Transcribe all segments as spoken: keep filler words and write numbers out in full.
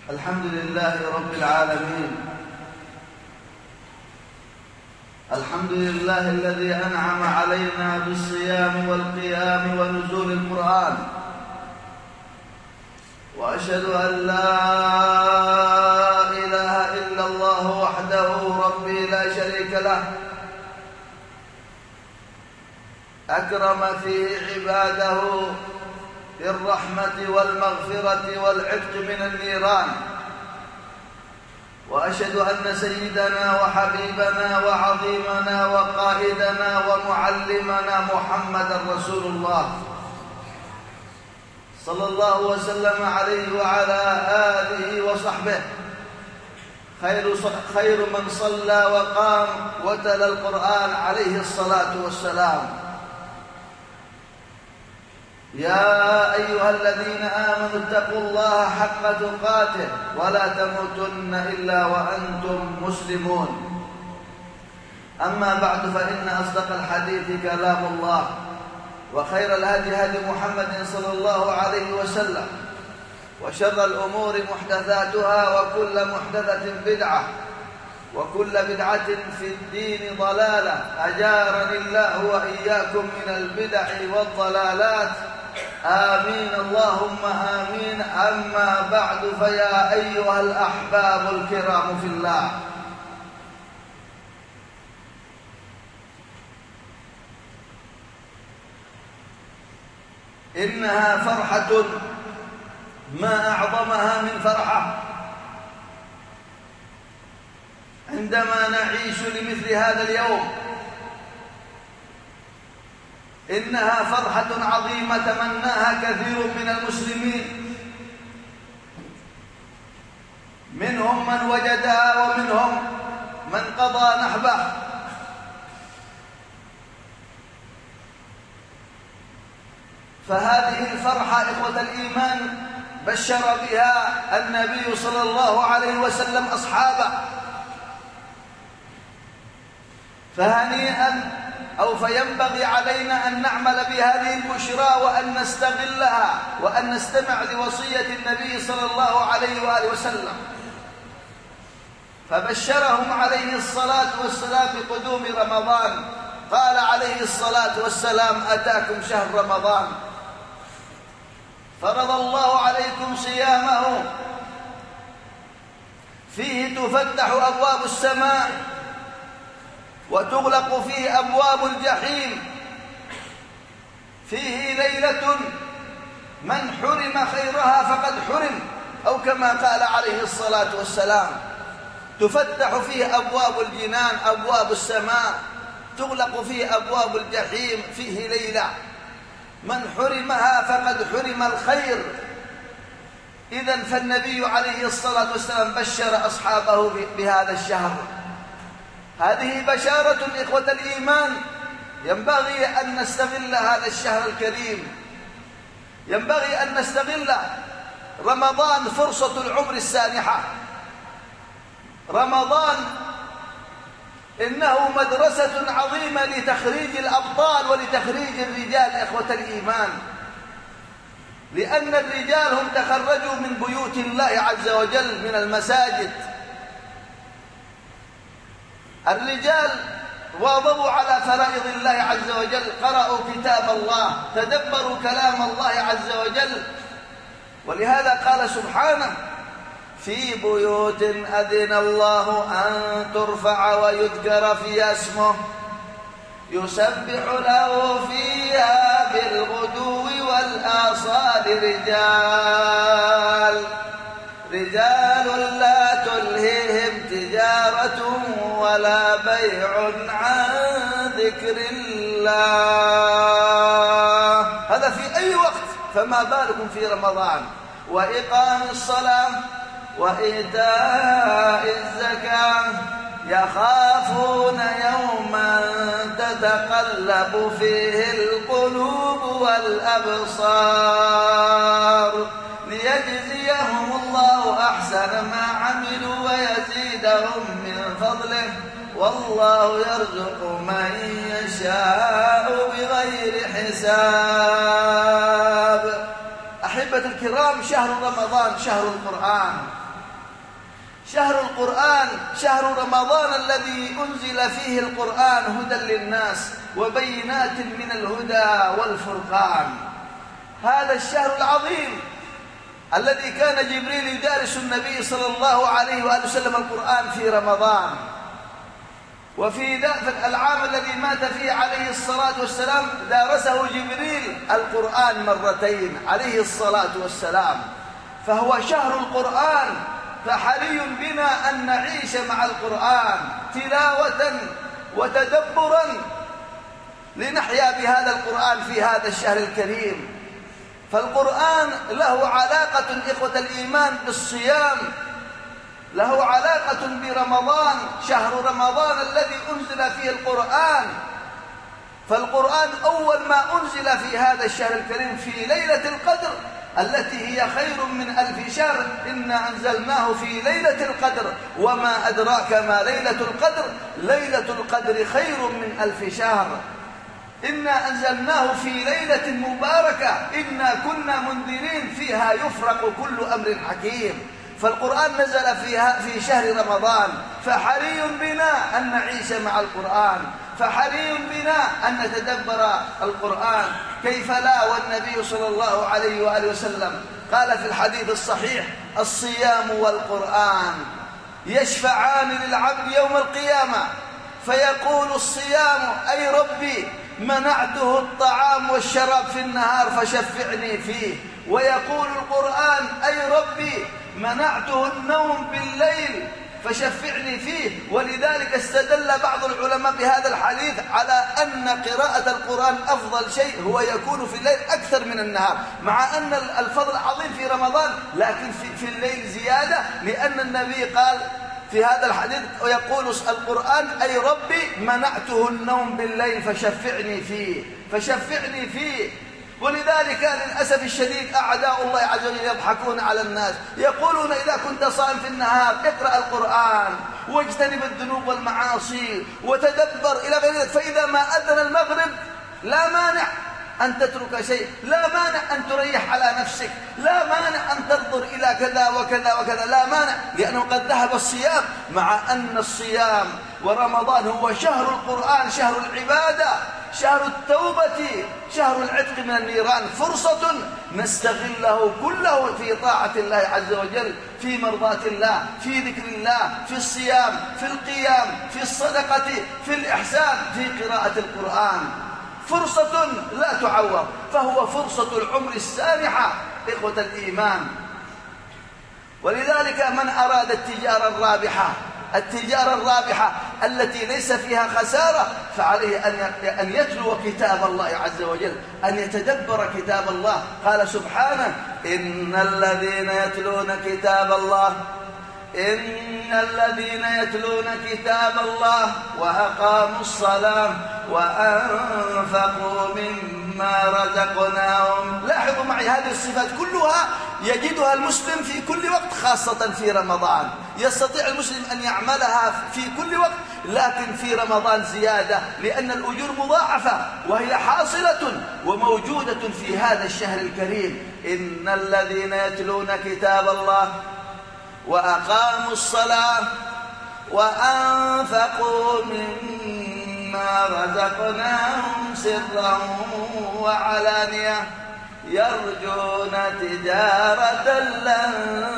الحمد لله رب العالمين. الحمد لله الذي أنعم علينا بالصيام والقيام ونزول القرآن، وأشهد أن لا إله إلا الله وحده ربي لا شريك له، أكرم فيه عباده بالرحمة والمغفرة والعتق من النيران. وأشهد أن سيدنا وحبيبنا وعظيمنا وقائدنا ومعلمنا محمدًا رسول الله صلى الله وسلم عليه وعلى آله وصحبه، خير خير من صلى وقام وتلا القرآن عليه الصلاة والسلام. يا أيها الذين آمنوا اتقوا الله حق تقاته ولا تموتن إلا وأنتم مسلمون. أما بعد، فإن أصدق الحديث كلام الله، وخير الهدي هدي محمد صلى الله عليه وسلم، وشر الأمور محدثاتها، وكل محدثة بدعة، وكل بدعة في الدين ضلالة، أجارني الله وإياكم من البدع والضلالات، آمين اللهم آمين. أما بعد، فيا أيها الأحباب الكرام في الله، إنها فرحة ما أعظمها من فرحة عندما نعيش لمثل هذا اليوم. إنها فرحة عظيمة تمناها كثير من المسلمين، منهم من وجدها ومنهم من قضى نحبه. فهذه الفرحة إخوة الإيمان بشر بها النبي صلى الله عليه وسلم أصحابه، فهنيئا أو فينبغي علينا أن نعمل بهذه البشرى وأن نستغلها وأن نستمع لوصية النبي صلى الله عليه وآله وسلم. فبشرهم عليه الصلاة والسلام بقدوم رمضان، قال عليه الصلاة والسلام: أتاكم شهر رمضان فرض الله عليكم صيامه، فيه تفتح أبواب السماء وتغلق فيه أبواب الجحيم، فيه ليلة من حرم خيرها فقد حرم، أو كما قال عليه الصلاة والسلام. تفتح فيه أبواب الجنان، أبواب السماء، تغلق فيه أبواب الجحيم، فيه ليلة من حرمها فقد حرم الخير. إذن فالنبي عليه الصلاة والسلام بشر أصحابه بهذا الشهر. هذه بشارة إخوة الإيمان، ينبغي أن نستغل هذا الشهر الكريم، ينبغي أن نستغل رمضان، فرصة العمر السانحة. رمضان إنه مدرسة عظيمة لتخريج الأبطال ولتخريج الرجال إخوة الإيمان، لأن الرجال هم تخرجوا من بيوت الله عز وجل، من المساجد. الرجال واظبوا على فرائض الله عز وجل، قرأوا كتاب الله، تدبروا كلام الله عز وجل. ولهذا قال سبحانه: في بيوت أذن الله أن ترفع ويذكر فيها اسمه يسبح له فيها بالغدو والآصال رجال رجال لا تلهيهم تجارة ولا بيع عن ذكر الله. هذا في أي وقت، فما بالكم في رمضان. وإقام الصلاة وإيتاء الزكاة يخافون يوما تتقلب فيه القلوب والأبصار ليجزيهم الله أحسن ما عملوا ويزيدهم من فضله والله يرزق من يشاء بغير حساب. أحبة الكرام، شهر رمضان شهر القرآن، شهر القرآن، شهر رمضان الذي أنزل فيه القرآن هدى للناس وبينات من الهدى والفرقان. هذا الشهر العظيم الذي كان جبريل يدارس النبي صلى الله عليه وآله وسلم القرآن في رمضان، وفي ذلك العام الذي مات فيه عليه الصلاة والسلام دارسه جبريل القرآن مرتين عليه الصلاة والسلام. فهو شهر القرآن، فحري بنا أن نعيش مع القرآن تلاوة وتدبرا لنحيا بهذا القرآن في هذا الشهر الكريم. فالقرآن له علاقة إخوة الإيمان بالصيام، له علاقة برمضان، شهر رمضان الذي أنزل فيه القرآن. فالقرآن أول ما أنزل في هذا الشهر الكريم في ليلة القدر التي هي خير من ألف شهر، إنا أنزلناه في ليلة القدر وما أدراك ما ليلة القدر، ليلة القدر خير من ألف شهر. إنا أنزلناه في ليلة مباركة إنا كنا منذرين فيها يفرق كل أمر حكيم. فالقرآن نزل فيها في شهر رمضان، فحري بنا أن نعيش مع القرآن، فحري بنا أن نتدبر القرآن. كيف لا والنبي صلى الله عليه وآله وسلم قال في الحديث الصحيح: الصيام والقرآن يشفعان للعبد يوم القيامة، فيقول الصيام: أي ربي منعته الطعام والشراب في النهار فشفعني فيه. ويقول القرآن: أي ربي منعته النوم بالليل فشفعني فيه. ولذلك استدل بعض العلماء بهذا الحديث على أن قراءة القرآن أفضل شيء هو يكون في الليل أكثر من النهار، مع أن الفضل عظيم في رمضان لكن في الليل زيادة، لأن النبي قال في هذا الحديث ويقول القرآن: أي ربي منعته النوم بالليل فشفعني فيه فشفعني فيه. ولذلك للأسف الشديد أعداء الله عز وجل يضحكون على الناس، يقولون: إذا كنت صائم في النهار اقرأ القرآن واجتنب الذنوب والمعاصي وتدبر إلى غير ذلك، فإذا ما أذن المغرب لا مانع أن تترك شيء، لا مانع أن تريح على نفسك، لا مانع أن تنظر إلى كذا وكذا وكذا، لا مانع، لأنه قد ذهب الصيام، مع أن الصيام ورمضان هو شهر القرآن، شهر العبادة، شهر التوبة، شهر العتق من النيران، فرصة نستغله كله في طاعة الله عز وجل، في مرضاة الله، في ذكر الله، في الصيام، في القيام، في الصدقة، في الإحسان، في قراءة القرآن. فرصة لا تعوض، فهو فرصة العمر السانحة إخوة الإيمان. ولذلك من أراد التجارة الرابحة التجارة الرابحة التي ليس فيها خسارة فعليه أن يتلو كتاب الله عز وجل، أن يتدبر كتاب الله. قال سبحانه: إن الذين يتلون كتاب الله إن الذين يتلون كتاب الله وأقاموا الصلاة وأنفقوا مما رزقناهم. لاحظوا معي هذه الصفات كلها يجدها المسلم في كل وقت، خاصة في رمضان. يستطيع المسلم أن يعملها في كل وقت، لكن في رمضان زيادة، لأن الأجور مضاعفة وهي حاصلة وموجودة في هذا الشهر الكريم. إن الذين يتلون كتاب الله وأقاموا الصلاة وأنفقوا مما رزقناهم سرا وعلانية يرجون تجارة لن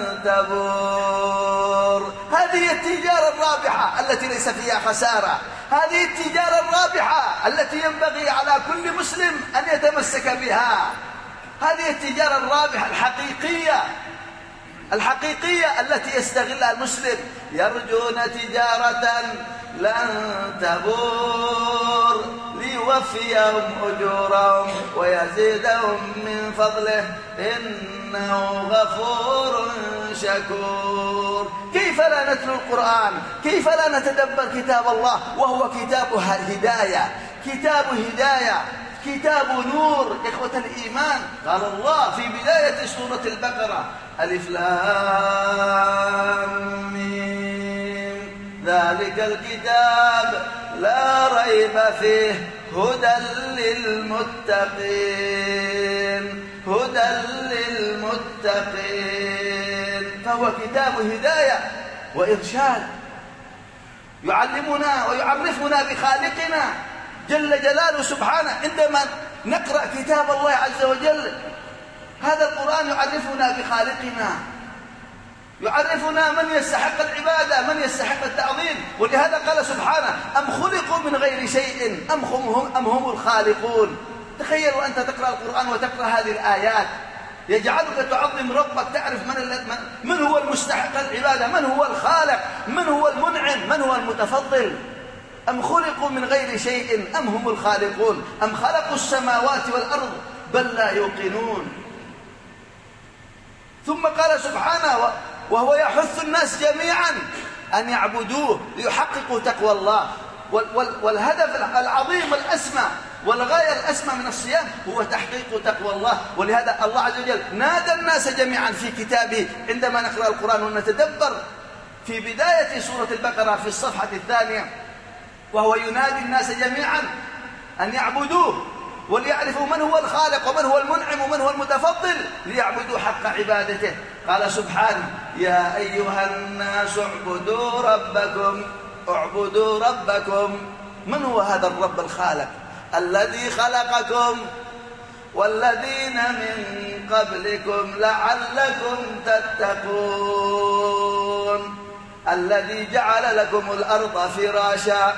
تبور. هذه التجارة الرابحة التي ليس فيها خسارة، هذه التجارة الرابحة التي ينبغي على كل مسلم أن يتمسك بها. هذه التجارة الرابحة الحقيقية الحقيقية التي يستغلها المسلم. يرجون تجارة لن تبور ليوفيهم أجورهم ويزيدهم من فضله إنه غفور شكور. كيف لا نتلو القرآن؟ كيف لا نتدبر كتاب الله وهو كتاب هداية، كتاب هداية، كتاب نور إخوة الإيمان. قال الله في بداية سورة البقرة: ألف لام ميم ذلك الكتاب لا ريب فيه هدى للمتقين هدى للمتقين. فهو كتاب هداية وإرشاد، يعلمنا ويعرفنا بخالقنا جل جلاله سبحانه. عندما نقرأ كتاب الله عز وجل هذا القرآن يعرفنا بخالقنا، يعرفنا من يستحق العبادة، من يستحق التعظيم. ولهذا قال سبحانه: أم خلقوا من غير شيء أم هم, أم هم الخالقون. تخيل وأنت تقرأ القرآن وتقرأ هذه الآيات يجعلك تعظم ربك، تعرف من, من هو المستحق العبادة، من هو الخالق، من هو المنعم، من هو المتفضل. أم خلقوا من غير شيء أم هم الخالقون أم خلقوا السماوات والأرض بل لا يوقنون. ثم قال سبحانه: وهو يحث الناس جميعا أن يعبدوه ليحققوا تقوى الله. والهدف العظيم الأسمى والغاية الأسمى من الصيام هو تحقيق تقوى الله. ولهذا الله عز وجل نادى الناس جميعا في كتابه عندما نقرأ القرآن ونتدبر في بداية سورة البقرة في الصفحة الثانية: وهو ينادي الناس جميعا أن يعبدوه وليعرفوا من هو الخالق ومن هو المنعم ومن هو المتفضل ليعبدوا حق عبادته. قال سبحانه: يا أيها الناس اعبدوا ربكم اعبدوا ربكم. من هو هذا الرب الخالق؟ الذي خلقكم والذين من قبلكم لعلكم تتقون، الذي جعل لكم الأرض فراشا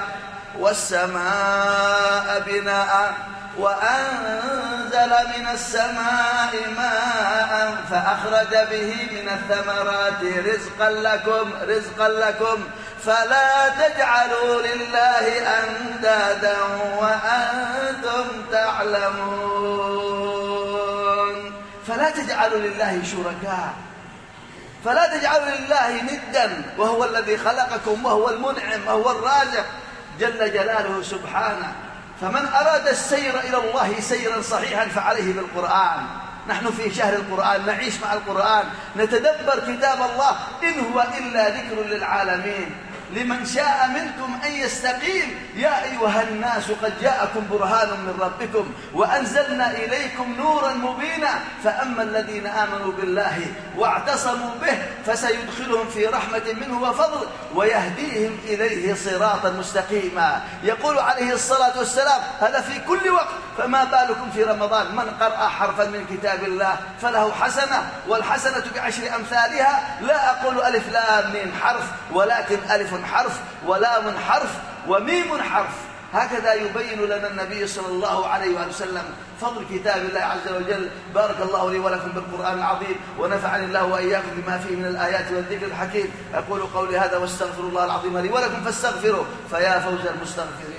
والسماء بناء وأنزل من السماء ماء فأخرج به من الثمرات رزقا لكم رزقا لكم فلا تجعلوا لله أندادا وأنتم تعلمون. فلا تجعلوا لله شركاء، فلا تجعلوا لله ندا وهو الذي خلقكم وهو المنعم وهو الرازق جل جلاله سبحانه. فمن أراد السير إلى الله سيرا صحيحا فعليه بالقرآن. نحن في شهر القرآن، نعيش مع القرآن، نتدبر كتاب الله، إن هو إلا ذكر للعالمين. لمن شاء منكم أن يستقيم. يا أيها الناس قد جاءكم برهان من ربكم وأنزلنا إليكم نورا مبينا فأما الذين آمنوا بالله واعتصموا به فسيدخلهم في رحمة منه وفضل ويهديهم إليه صراطا مستقيما. يقول عليه الصلاة والسلام هذا في كل وقت، فما بالكم في رمضان؟ من قرأ حرفا من كتاب الله فله حسنة والحسنة بعشر أمثالها. لا أقول ألف لام ميم حرف، ولكن ألف حرف ولام حرف وميم حرف. هكذا يبين لنا النبي صلى الله عليه وسلم فضل كتاب الله عز وجل. بارك الله لي ولكم بالقرآن العظيم ونفعني الله وإياكم بما فيه من الآيات والذكر الحكيم. أقول قولي هذا واستغفر الله العظيم لي ولكم فاستغفروه فيا فوز المستغفرين.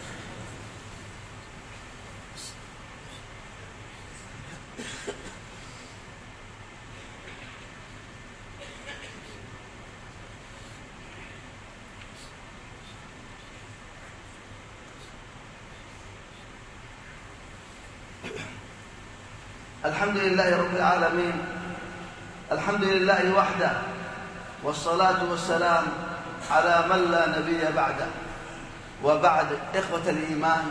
الحمد لله رب العالمين، الحمد لله وحده، والصلاة والسلام على من لا نبي بعده. وبعد، إخوة الإيمان،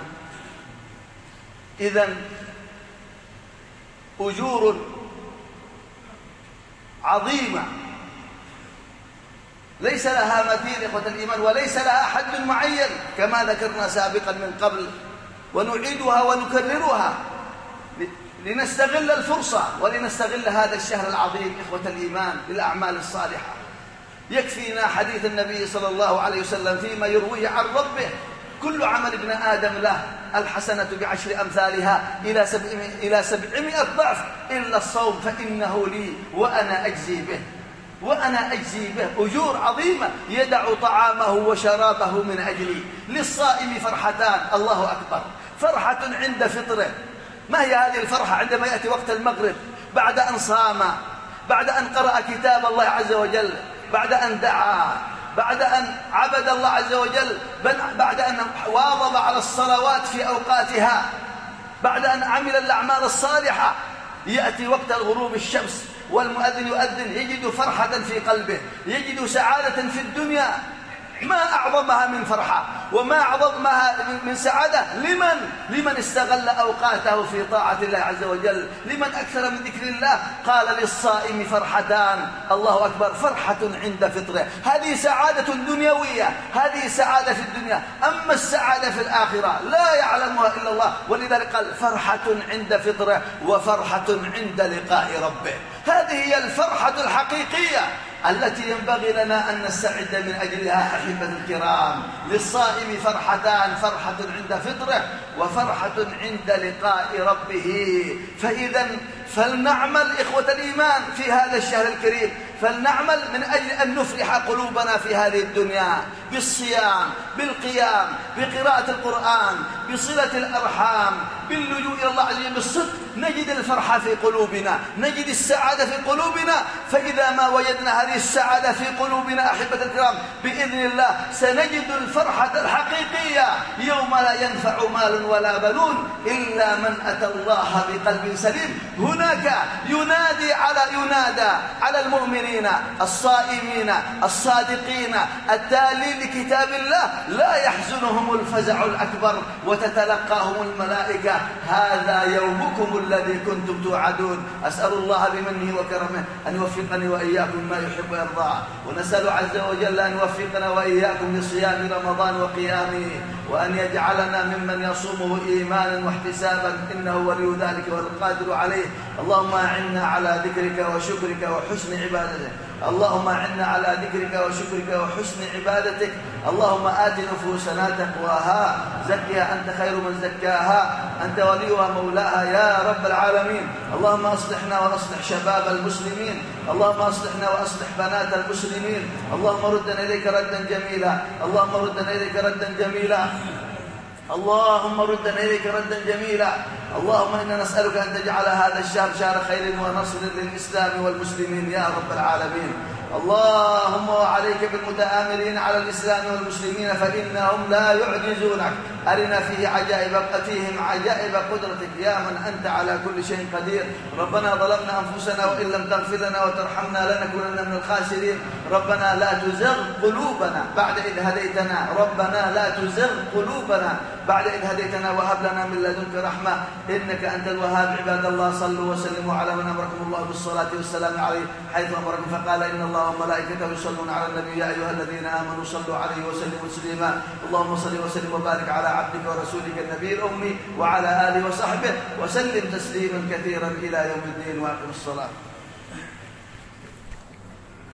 إذن أجور عظيمة ليس لها مثيل إخوة الإيمان، وليس لها حد معين كما ذكرنا سابقا من قبل، ونعيدها ونكررها لنستغل الفرصة ولنستغل هذا الشهر العظيم إخوة الإيمان للأعمال الصالحة. يكفينا حديث النبي صلى الله عليه وسلم فيما يرويه عن ربه: كل عمل ابن آدم له الحسنة بعشر أمثالها إلى سبعمائة إلى سبعمائة ضعف إلا الصوم فإنه لي وأنا أجزي به وأنا أجزي به. أجور عظيمة. يدع طعامه وشرابه من أجلي. للصائم فرحتان، الله أكبر، فرحة عند فطره. ما هي هذه الفرحة؟ عندما يأتي وقت المغرب بعد أن صام، بعد أن قرأ كتاب الله عز وجل، بعد أن دعا، بعد أن عبد الله عز وجل، بعد أن واظب على الصلوات في أوقاتها، بعد أن عمل الأعمال الصالحة. يأتي وقت الغروب الشمس والمؤذن يؤذن، يجد فرحة في قلبه، يجد سعادة في الدنيا ما أعظمها من فرحة. وما أعظمها من سعادة لمن لمن استغل أوقاته في طاعة الله عز وجل، لمن أكثر من ذكر الله. قال للصائم فرحتان، الله أكبر، فرحة عند فطره، هذه سعادة دنيوية، هذه سعادة في الدنيا. أما السعادة في الآخرة لا يعلمها إلا الله، ولذلك قال فرحة عند فطره وفرحة عند لقاء ربه. هذه هي الفرحة الحقيقية التي ينبغي لنا أن نستعد من أجلها أحبة الكرام. للصائم فرحتان، فرحة عند فطره وفرحة عند لقاء ربه. فإذا فلنعمل إخوة الإيمان في هذا الشهر الكريم، فلنعمل من أجل أن نفرح قلوبنا في هذه الدنيا بالصيام، بالقيام، بقراءة القرآن، بصلة الأرحام، باللجوء إلى الله عز وجل بالصدق، نجد الفرحة في قلوبنا، نجد السعادة في قلوبنا. فإذا ما وجدنا هذه السعادة في قلوبنا أحبة الكرام بإذن الله سنجد الفرحة الحقيقية يوم لا ينفع مال ولا بنون إلا من أتى الله بقلب سليم. هناك ينادي على ينادى على المؤمنين الصائمين الصادقين التالين لكتاب الله، لا يحزنهم الفزع الأكبر وتتلقاهم الملائكة هذا يومكم الذي كنتم توعدون. أسأل الله بمنه وكرمه أن يوفقني وإياكم ما يحب ويرضى، ونسأل عز وجل أن يوفقنا وإياكم لصيام رمضان وقيامه، وأن يجعلنا ممن يصومه إيمانا واحتسابا، إنه ولي ذلك والقادر عليه. اللهم أعنا على ذكرك وشكرك وحسن عبادتك، اللهم أعنا على ذكرك وشكرك وحسن عبادتك. اللهم آت نفوسنا تقواها، زكها أنت خير من زكاها، أنت وليها مولاها يا رب العالمين. اللهم أصلحنا وأصلح شباب المسلمين، اللهم أصلحنا وأصلح بنات المسلمين. اللهم ردنا إليك ردا جميلا، اللهم ردنا إليك ردا جميلا، اللهم ردنا إليك ردا جميلا. اللهم إنا نسألك أن تجعل هذا الشهر شهر خير ونصر للإسلام والمسلمين يا رب العالمين. اللهم وعليك بالمتآمرين على الإسلام والمسلمين فإنهم لا يعجزونك. أرنا فيه عجائب فيهم عجائب قدرتك يا من أنت على كل شيء قدير. ربنا ظلمنا أنفسنا وإن لم تغفر لنا وترحمنا لنكونن من الخاسرين. ربنا لا تزغ قلوبنا بعد إذ هديتنا، ربنا لا تزغ قلوبنا بعد إذ هديتنا وهب لنا من لدنك رحمة إنك أنت الوهاب. عباد الله صلوا وسلموا على من أمركم الله بالصلاة والسلام عليه حيث أمركم، فقال إن الله وملائكته يصلون على النبي يا أيها الذين آمنوا صلوا عليه وسلموا تسليما. اللهم صل وسلم وبارك على عبدك ورسولك النبي الأمي وعلى آله وصحبه وسلم تسليما كثيرا إلى يوم الدين. وأقم الصلاة.